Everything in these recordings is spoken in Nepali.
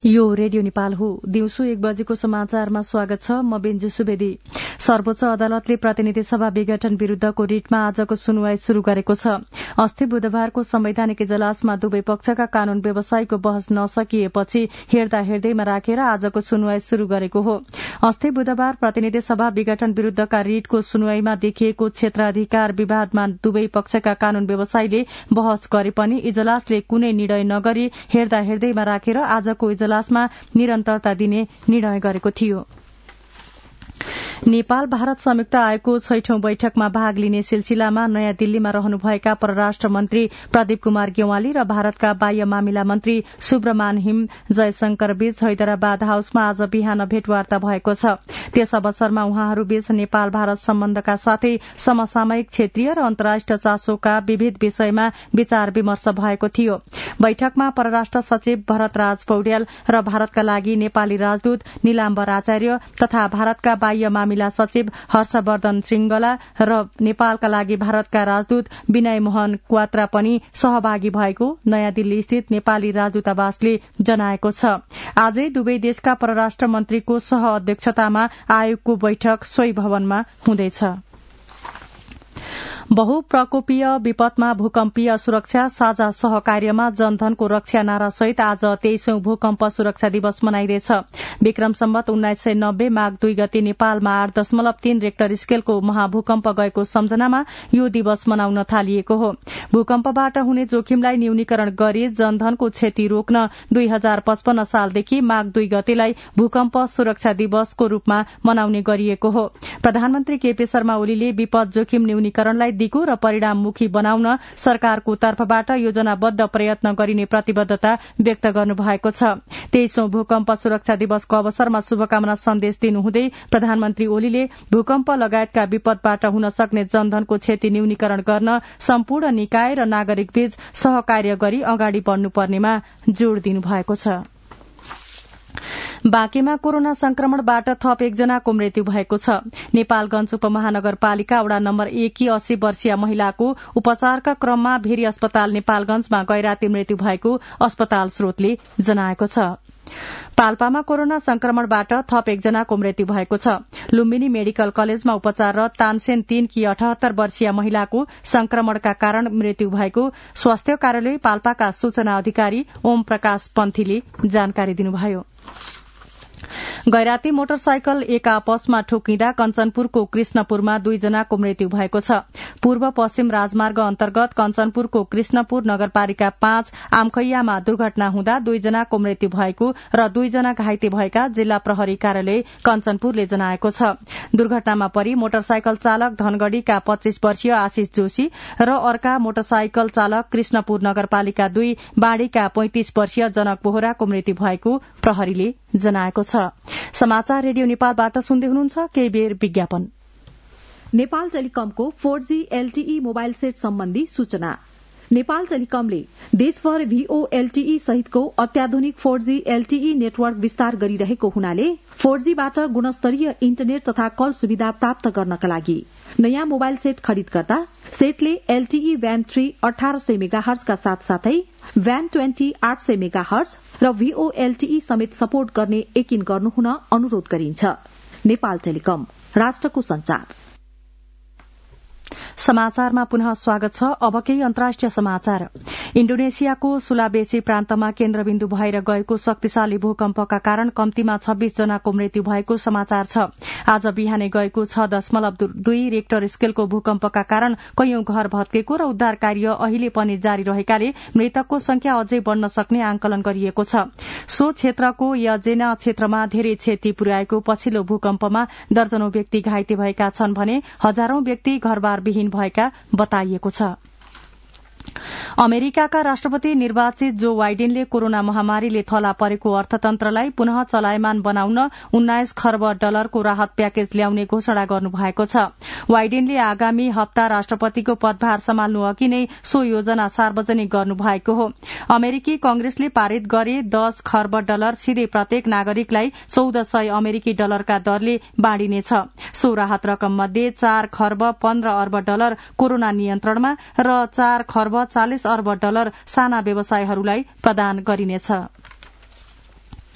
यो रेडियो नेपाल हो। दिउँसो 1 बजेको समाचारमा स्वागत छ। म बेन्जु सुवेदी। सर्वोच्च अदालतले प्रतिनिधि सभा विघटन विरूद्धको रिटमा आजको सुनवाई शुरू गरेको छ। अस्ति बुधबारको संवैधानिक इजलासमा दुवै पक्षका कानून व्यवसायको बहस नसकिएपछि हेर्दैमा राखेर आजको सुनवाई शुरू गरेको हो। अस्ति बुधबार प्रतिनिधि सभा विघटन विरूद्धका रिटको सुनवाईमा देखिएको क्षेत्राधिकार विवादमा दुवै पक्षका कानून व्यवसायीले बहस गरे पनि इजलासले कुनै निर्णय नगरी हेर्दैमा राखेर आजको इजलासमा निरन्तरता दिने निर्णय गरेको थियो। नेपाल भारत संयुक्त आयोगको 6औं बैठकमा भाग लिने सिलसिलामा नयाँ दिल्लीमा रहनुभएका परराष्ट्र मन्त्री प्रदीप कुमार गेवाली र भारतका बाह्य मामिला मन्त्री सुब्रमण्यम जयशंकर बीच हैदराबाद हाउसमा आज बिहान भेटवार्ता भएको छ। त्यस अवसरमा उहाँहरूबीच नेपाल भारत सम्बन्धका साथै समसामयिक क्षेत्रीय र अन्तर्राष्ट्रिय चासोका विविध विषयमा विचार विमर्श भएको थियो। बैठकमा परराष्ट्र सचिव भरतराज पौड्याल र भारतका लागि नेपाली राजदूत नीलाम्बर आचार्य तथा भारतका बाह्य मामिला सचिव हर्षवर्धन श्रृंगला र नेपालका लागि भारतका राजदूत विनय मोहन क्वात्रा पनि सहभागी भएको नयाँ दिल्ली स्थित नेपाली राजदूतावासले जनाएको छ। आजै दुवै देशका परराष्ट्र मन्त्रीको सह अध्यक्षतामा आयोगको बैठक सोही भवनमा हुँदैछ। बहुप्रकोपीय विपदमा भूकम्पीय सुरक्षा साझा सहकार्यमा जनधनको रक्षा नारासहित आज 23औं भूकम्प सुरक्षा दिवस मनाइँदैछ। विक्रम सम्वत 1990 माघ 2 गते नेपालमा 8.3 रेक्टर स्केलको महाभूकम्प गएको सम्झनामा यो दिवस मनाउन थालिएको हो। भूकम्पबाट हुने जोखिमलाई न्यूनीकरण गरी जनधनको क्षति रोक्न 2055 सालदेखि माघ 2 गतेलाई भूकम्प सुरक्षा दिवसको रूपमा मनाउने गरिएको हो। प्रधानमन्त्री केपी शर्मा ओलीले विपद जोखिम न्यूनीकरणलाई दिगो र परिणाममुखी बनाउन सरकारको तर्फबाट योजनाबद्ध प्रयत्न गरिने प्रतिबद्धता व्यक्त गर्नुभएको छ। 23औं भूकम्प सुरक्षा दिवसको अवसरमा शुभकामना सन्देश दिनुहुँदै प्रधानमन्त्री ओलीले भूकम्प लगायतका विपदबाट हुन सक्ने जनधनको क्षति न्यूनीकरण गर्न सम्पूर्ण निकाय र नागरिकबीच सहकार्य गरी अगाडि बढ्नुपर्नेमा जोड़ दिनुभएको छ। बाँकेमा कोरोना संक्रमणबाट थप 1 जनाको मृत्यु भएको छ। नेपालगंज उपमहानगरपालिका वडा नम्बर 1 की 80 वर्षीय महिलाको उपचारका क्रममा भेरी अस्पताल नेपालगंजमा गैराती मृत्यु भएको अस्पताल स्रोतले जनाएको छ। पाल्पामा कोरोना संक्रमणबाट थप 1 जनाको मृत्यु भएको छ। लुम्बिनी मेडिकल कलेजमा उपचाररत तानसेन 3 की 78 वर्षीय महिलाको संक्रमणका कारण मृत्यु भएको स्वास्थ्य कार्यालय पाल्पाका सूचना अधिकारी ओम प्रकाश पन्थीले जानकारी दिनुभयो। गैराती मोटरसाइकल एक आपसमा ठोकिँदा कञ्चनपुरको कृष्णपुरमा 2 जनाको मृत्यु भएको छ। पूर्व पश्चिम राजमार्ग अन्तर्गत कञ्चनपुरको कृष्णपुर नगरपालिका 5 आमखैयामा दुर्घटना हुँदा 2 जनाको मृत्यु भएको र 2 जना घाइते भएका जिल्ला प्रहरी कार्यालय कञ्चनपुरले जनाएको छ। दुर्घटनामा परि मोटरसाइकल चालक धनगढ़ीका 25 वर्षीय आशिष जोशी र अर्का मोटरसाइकल चालक कृष्णपुर नगरपालिका 2 बाढ़ीका 35 वर्षीय जनक बोहराको मृत्यु भएको प्रहरीले जनाएको छ। समाचार रेडियो नेपालबाट सुन्दै हुनुहुन्छ। केही बेर विज्ञापन। नेपाल टेलिकमको 4G LTE मोबाइल सेट सम्बन्धी सूचना। नेपाल टेलिकमले देशभर VOLTE सहितको अत्याधुनिक 4G LTE नेटवर्क विस्तार गरिरहेको हुनाले 4Gबाट गुणस्तरीय इन्टरनेट तथा कल सुविधा प्राप्त गर्नका लागि नयाँ मोबाइल सेट खरिद गर्दा सेटले LTE ब्यान्ड 3 1800 मेगाहर्ज का साथसाथै ब्यान्ड 20 800 मेगाहर्ज र VOLTE समेत सपोर्ट गर्ने यकिन गर्नुहुन अनुरोध गरिन्छ। नेपाल टेलिकम, राष्ट्रको संचार। समाचारमा पुनः स्वागत छ। अब केही अन्तर्राष्ट्रिय समाचार। इण्डोनेसियाको सुलावेसी प्रान्तमा केन्द्रबिन्दु भएर गएको शक्तिशाली भूकम्पका कारण कम्तीमा 26 जनाको मृत्यु भएको समाचार छ। आज बिहानै गएको 6.2 रेक्टर स्केलको भूकम्पका कारण कैयौं घर भत्केको र उद्धार कार्य अहिले पनि जारी रहेकाले मृतकको संख्या अझै बढ़न सक्ने आंकलन गरिएको छ। सो क्षेत्रको यजेना क्षेत्रमा धेरै क्षति पुर्याएको पछिल्लो भूकम्पमा दर्जनौं व्यक्ति घाइते भएका छन् भने हजारौं व्यक्ति घरबार विहीन भएका बताइएको छ। अमेरिकाका राष्ट्रपति निर्वाचित जो बाइडेनले कोरोना महामारीले थला परेको अर्थतन्त्रलाई पुनः चलायमान बनाउन $19 खर्ब को राहत प्याकेज ल्याउने घोषणा गर्नुभएको छ। बाइडेनले आगामी हप्ता राष्ट्रपतिको पदभार सम्हाल्नु अघि नै सो योजना सार्वजनिक गर्नुभएको हो। अमेरिकी कंग्रेसले पारित गरे $10 खर्ब सिधै प्रत्येक नागरिकलाई $1400 का दरले बाँडिनेछ। सो राहत रकम मध्ये $4 खर्ब 15 अर्ब कोरोना नियन्त्रणमा र $4 खर्ब 40 अर्ब साना व्यवसायहरूलाई प्रदान गरिनेछ।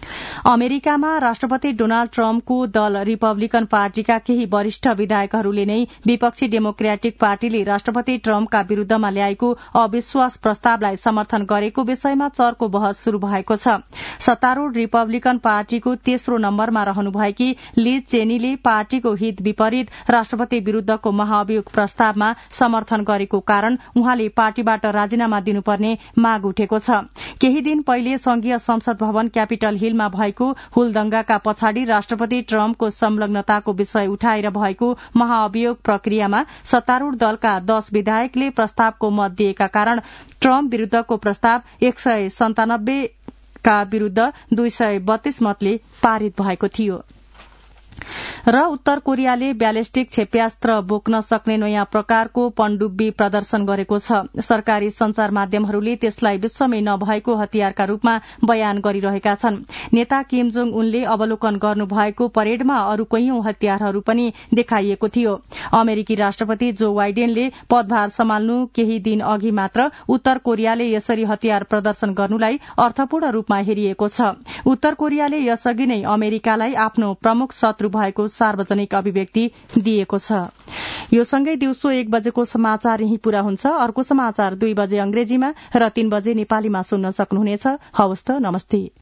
अमेरिकामा राष्ट्रपति डोनाल्ड ट्रम्पको दल रिपब्लिकन पार्टीका केही वरिष्ठ विधायकहरूले नै विपक्षी डेमोक्रेटिक पार्टीले राष्ट्रपति ट्रम्पका विरूद्धमा ल्याएको अविश्वास प्रस्तावलाई समर्थन गरेको विषयमा चर्को बहस शुरू भएको छ। सत्तारूढ़ रिपब्लिकन पार्टीको तेस्रो नम्बरमा रहनुभएकी लिज चेनीले पार्टीको हित विपरीत राष्ट्रपति विरूद्धको महाभियोग प्रस्तावमा समर्थन गरेको कारण उहाँले पार्टीबाट राजीनामा दिनुपर्ने माग उठेको छ। केही दिन पहिले संघीय संसद भवन क्यापिटल हिलमा भएको हुलदंगाका पछाडि राष्ट्रपति ट्रम्पको संलग्नताको विषय उठाएर भएको महाअभियोग प्रक्रियामा सत्तारूढ़ दलका 10 विधायकले प्रस्तावको मत दिएका कारण ट्रम्प विरूद्धको प्रस्ताव 197 का विरूद्ध 232 मतले पारित भएको थियो। र उत्तर कोरियाले ब्यालिस्टिक क्षेप्यास्त्र बोक्न सक्ने नयाँ प्रकारको पनडुब्बी प्रदर्शन गरेको छ। सरकारी संचार माध्यमहरूले त्यसलाई विश्वमै नभएको हतियारका रूपमा बयान गरिरहेका छन्। नेता किम जोङ उनले अवलोकन गर्नुभएको परेडमा अरू कैयौं हतियारहरू पनि देखाइएको थियो। अमेरिकी राष्ट्रपति जो बाइडेनले पदभार सम्हाल्नु केही दिन अघि मात्र उत्तर कोरियाले यसरी हतियार प्रदर्शन गर्नुलाई अर्थपूर्ण रूपमा हेरिएको छ। उत्तर कोरियाले यसअघि नै अमेरिकालाई आफ्नो प्रमुख शत्रु भएको सार्वजनिक अभिव्यक्ति दिएको छ। यो सँगै दिउँसो 1 बजेको समाचार यही पूरा हुन्छ। अर्को समाचार 2 बजे अंग्रेजीमा र 3 बजे नेपालीमा सुन्न सक्नुहुनेछ। हवस् त, नमस्ते।